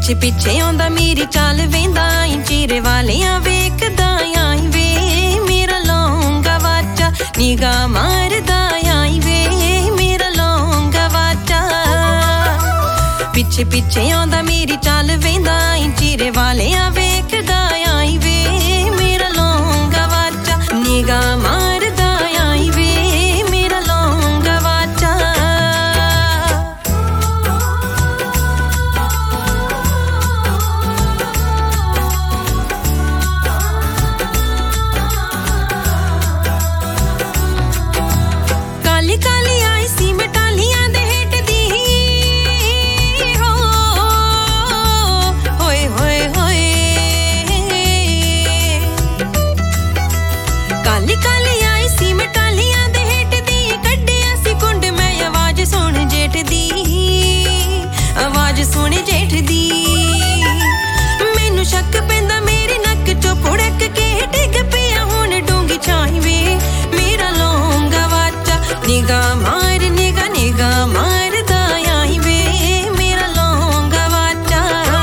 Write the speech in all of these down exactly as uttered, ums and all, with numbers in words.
ਪਿੱਛੇ ਪਿੱਛੇ ਆਉਂਦਾ ਮੇਰੀ ਚਾਲ ਵੇਂਦਾ ਈ ਚਿਹਰੇ ਵਾਲਿਆਂ ਵੇਖਦਾ ਆਈ ਵੇ ਮੇਰਾ ਲੌਂਗਾ ਵਾਚਾ ਨਿਗਾ ਮਾਰਦਾ ਆਈ ਵੇ ਮੇਰਾ ਲੌਂਗਾ ਵਾਚਾ ਪਿੱਛੇ ਪਿੱਛੇ ਆਉਂਦਾ ਮੇਰੀ ਚਾਲ ਵੇਂਦਾ ਈ ਚਿਹਰੇ ਵਾਲਿਆਂ ਵੇਖਦਾ ਆਈ ਵੇ ਮੇਰਾ ਲੌਂਗਾ ਵਾਚਾ ਨਿਗਾ ਮਾਰਦਾ ਆਈ ਵੇ ਮੇਰਾ ਲੌਂਗਾ ਵਾਚਾ ਕਾਲੀ ਕਾਲੀ ਆਈ ਸੀ ਮਟਾਲੀਆਂ ਦੇ ਹੇਠ ਦੀ ਹੋ ਹੋਏ ਹੋਏ ਹੋਏ ਕਾਲੀ ਕਾਲੀ ਆਈ ਸੀ ਮਟਾਲੀਆਂ ਦੇ ਹੇਠ ਦੀ ਕੱਢਿਆ ਸੀ ਕੁੰਡ ਮੈਂ ਆਵਾਜ਼ ਸੁਣ ਜੇਠ ਦੀ ਆਵਾਜ਼ ਸੁਣ ਜੇਠ ਦੀ ਮੈਨੂੰ ਸ਼ੱਕ ਪੈਂਦਾ ਮੇਰੇ ਨੱਕ ਚੋਂ ਫੁੜਕ ਕੇ ਡਿੱਗ ਪਿਆ ਹੁਣ ਡੂੰਗੀ ਛਾਈ ਵੇ ਮੇਰਾ ਲੌਂਗਾ ਵਾਚਾ ਨਿਗਾ ਮਾਰ ਨਿਗਾ ਨਿਗਾ ਮਾਰਦਾ ਆਈ ਵੇ ਮੇਰਾ ਲੌਂਗਾ ਵਾਚਾ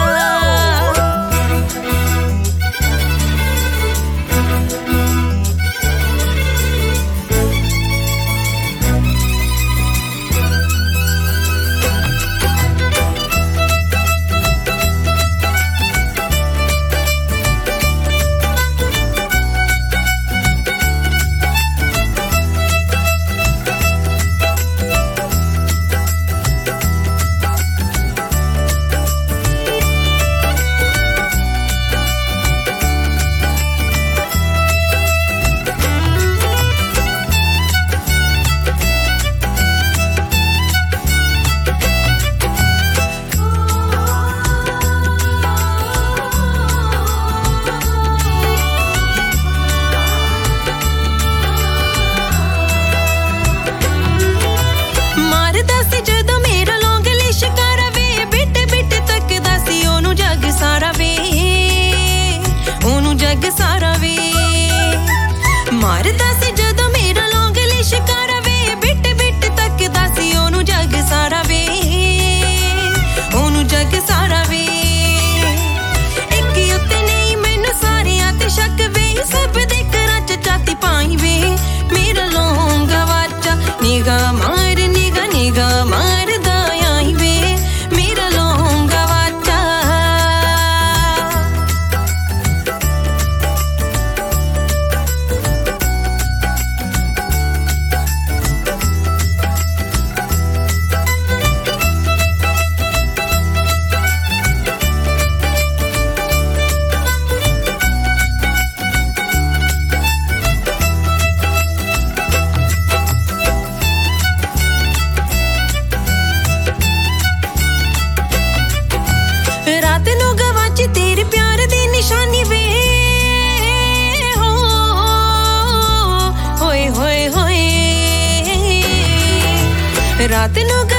ਮਾਰਦਾ ਸੀ ਜਦੋਂ ਮੇਰਾ ਲੌਂਗ ਲਿਸ਼ਕਾਰਾ ਵੇ ਬਿਟ ਬਿਟ ਤੱਕਦਾ ਸੀ ਉਹਨੂੰ ਜੱਗ ਸਾਰਾ ਵੇ ਉਹਨੂੰ ਜੱਗ ਸਾਰਾ ਵੇ ਮਾਰਦਾ ਸੀ ਜਦੋਂ ਮੇਰਾ ਲੌਂਗ ਲਿਸ਼ਕਾਰਾ ਵੇ ਬਿਟ ਬਿਟ ਤੱਕਦਾ ਸੀ ਉਹਨੂੰ ਜੱਗ ਸਾਰਾ ਵੇ ਉਹਨੂੰ ਜੱਗ ਸਾਰਾ ਵੇ ਇੱਕ ਉੱਤੇ ਨਹੀਂ ਮੈਨੂੰ ਸਾਰਿਆਂ ਤੇ ਸ਼ੱਕ ਵੇ ਸਭ ਦੇ ਘਰਾਂ ਚ ਚਾਤੀ ਪਾਈ ਵੇ ਮੇਰਾ ਲੌਂਗਾ ਵਾਚਾ ਨਿਗਾ ਮਾਰ ਨਿਗਾ ਨਿਗਾ ਮਾਰਦਾ ਆਈ ਵੇ ਮੇਰਾ ਲੌਂਗਾ ਵਾਚਾ ਰਾਤ ਨੂੰ ਗਵਾਚੀ ਤੇਰੇ ਪਿਆਰ ਦੀ ਨਿਸ਼ਾਨੀ ਵੇ ਹੋ ਹੋਏ ਹੋਏ ਹੋਏ ਰਾਤ ਨੂੰ